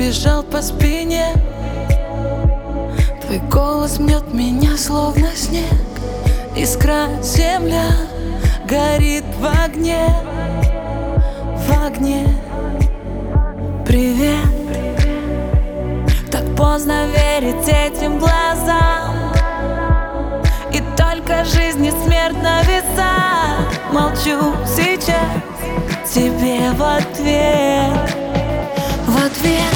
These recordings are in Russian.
бежал по спине. Твой голос мнет меня, словно снег. Искра, земля горит в огне, в огне. Привет. Так поздно верить этим глазам, и только жизнь и смерть на весах. Молчу сейчас тебе в ответ, в ответ.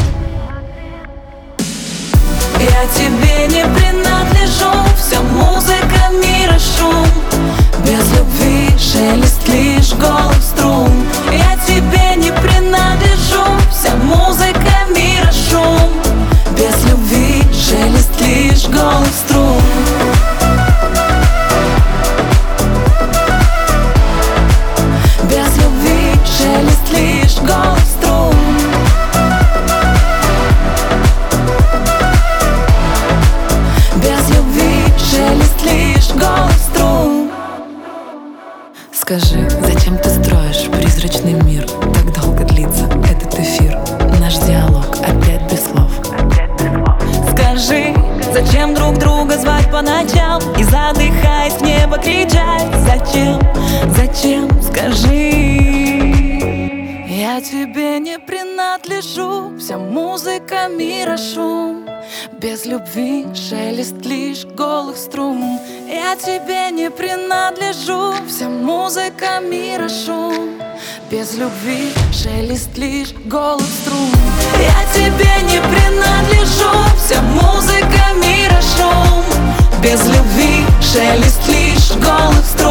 Я тебе не принадлежу, вся музыка мира шум. Без любви шелест лишь голых струн. Я тебе не принадлежу, вся музыка мира шум. Без любви шелест лишь голых струн. Без любви шелест лишь голых струн. Без любви шелест лишь голых струн. Скажи, зачем ты строишь призрачный мир? Так долго длится этот эфир. Наш диалог опять без слов. Скажи, зачем друг друга звать по ночам и, задыхаясь, в небо кричать? Зачем, зачем, скажи. Я тебе не принадлежу, вся музыка мира шум. Без любви шелест лишь голых струн. Я тебе не принадлежу, вся музыка мира шум. Без любви шелест лишь голых струн. Я тебе не принадлежу, вся музыка мира шум. Без любви шелест лишь голых струн.